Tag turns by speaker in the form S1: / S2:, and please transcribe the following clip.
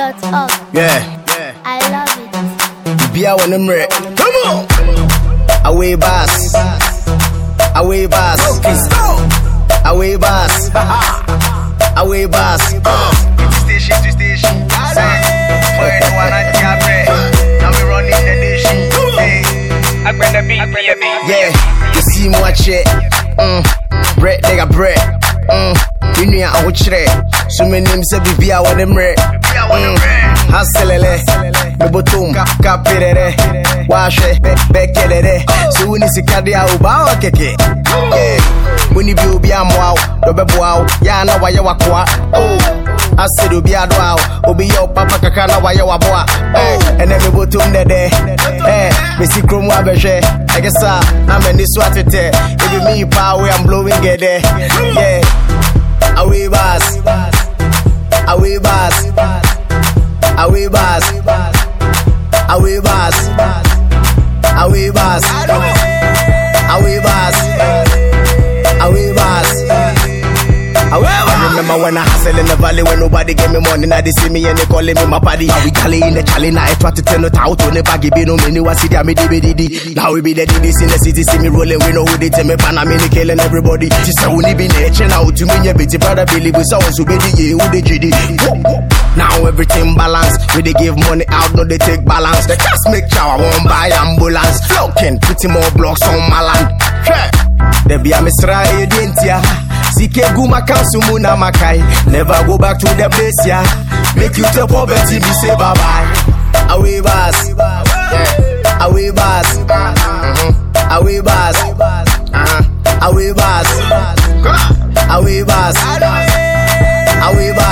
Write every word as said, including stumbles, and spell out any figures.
S1: dot org.
S2: Yeah.
S1: I love it.
S2: Be out when I'm ready. Come on. Away bass. Away bass. Okay, stop. Away bass. Away bass.
S3: Station to station. Where no one at your bread. Now we running the nation. I bring the beat, bring the beat.
S2: Yeah, you see me watch it. Mm. Bread, they got bread. Mm. You know I watch it. So many names say be out when I'm ready. Haselele, the bottom, capire, wash it, bekele. So when you see Kadia Uba, keke. Yeah, when you be a wow, the bebow, Yana, why you walk. Oh, I said, you be a wow, Obi your papa Kakana, why you walk. Oh, and then the bottom the day. Eh, Missy Chrome Wabeche, I guess I'm in this water. If you me power, I'm blowing get there. Yeah, away bass, away bass. Away bass, away bass, away bass, away bass, away bass. I remember when I hustle in the valley when nobody gave me money. Now they see me and they calling me my paddy. We calling in the challenge. Now I try to tell no out on the baggy. Be no many was city. I made the biddy. Now we be the diddies in the city. See me rolling. We know who they tell me. Panamini killing everybody. Just how we be nature now. To me, your bitty brother believe we saw us who be the yeah, who the G D. Now everything balance. We they give money out, no they take balance. The cast make shower, won't buy ambulance. Floating, putting more blocks on my land. There be a misra edentia. Sike guma kansumu na makai. Never go back to the place, yeah. Make you tell poverty, me say bye bye. Away bass, yeah. Away bass, uh-huh. Away bass, uh-huh. Away bass, away bass, away bass.